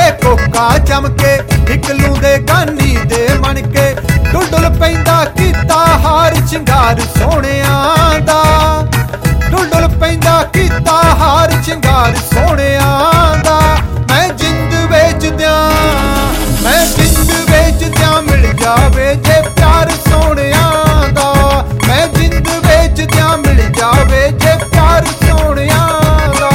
ਵੇ ਕੋਕਾ ਚਮਕੇ ਨਿਕਲੂ ਦੇ ਗਾਨੀ ਦੇ ਮਣ ਕੇ ਡੁੱਲ ਡੁੱਲ ਪੈਂਦਾ ਕੀਤਾ ਹਾਰ ਸ਼ਿੰਗਾਰ ਸੋਹਣਿਆਂ ਦਾ ਡੁੱਲ ਡੁੱਲ ਪੈਂਦਾ ਕੀਤਾ ਹਾਰ ਸ਼ਿੰਗਾਰ ਸੋਹਣਿਆਂ ਦਾ ਮੈਂ ਜਿੰਦ ਵੇਚ ਦਿਆਂ ਮੈਂ ਜਿੰਦ ਵੇਚ ਦਿਆਂ ਮਿਲ ਜਾਵੇ ਜੇ ਪਿਆਰ ਸੋਹਣਿਆਂ ਦਾ ਮੈਂ ਜਿੰਦ ਵੇਚ ਦਿਆਂ ਮਿਲ ਜਾਵੇ ਜੇ ਪਿਆਰ ਸੋਹਣਿਆਂ ਦਾ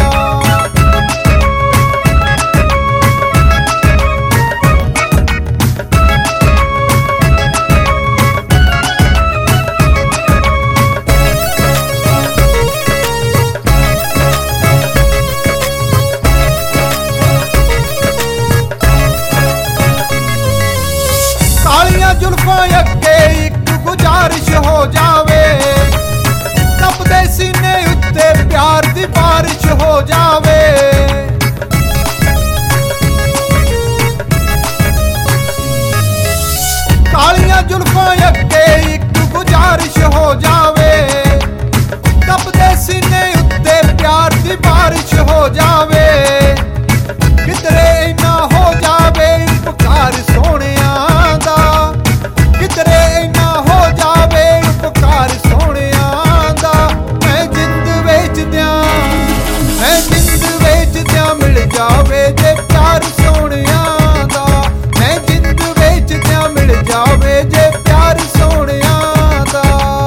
जुल्फां अगे एक गुजारिश हो जावे तपदे सीने उत्ते प्यार दी बारिश हो जावे कालियां जुल्फां अगे एक गुजारिश हो जावे तपदे सीने उत्ते प्यार दी बारिश हो जावे किधरे इना हो जावे उपकार सोहणियां दा किधरे इना हो जावे उपकार सोहणियां दा मैं जिंद वेच दियां मैं जिंद वेच दियां मिल जावे जे प्यार सोहणियां दा मैं जिंद वेच दियां मिल जावे जे प्यार सोहणियां दा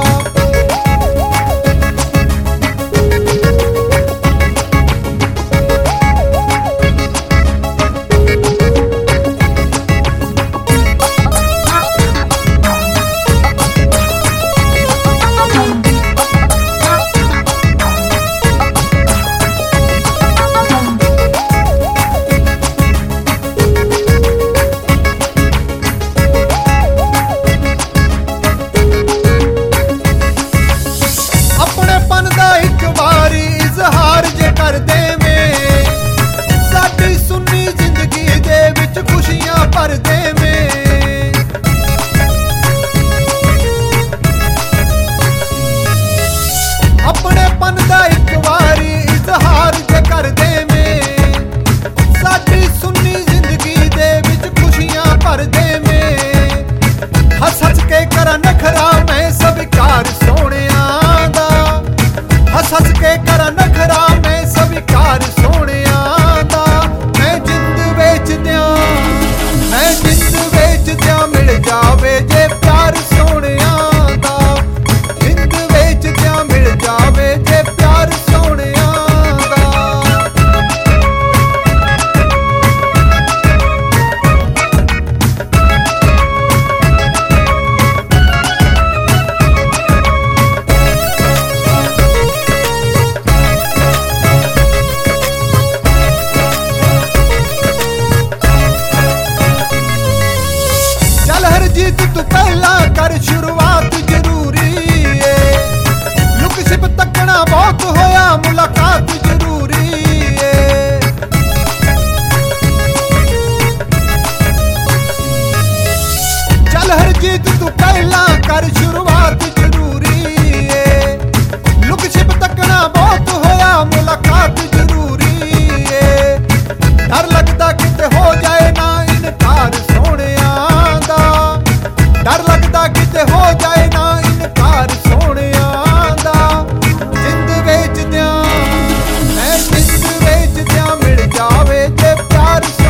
तू पहला कर शुरुआत जरूरी है लुक छिप तकना बहुत होया मुलाकात जरूरी है चल हरजीत तू पहला कर शुरुआत जरूरी है लुक छिप तकना बहुत होया मुलाकात जरूरी है डर लगदा किते हो जाए ना इनकार सोहणियां दा डर लगदा किते हो जाए ना इनकार सोहणियां दा जिंद वेच दियां मैं जिंद वेच दियां मिल जावे जे प्यार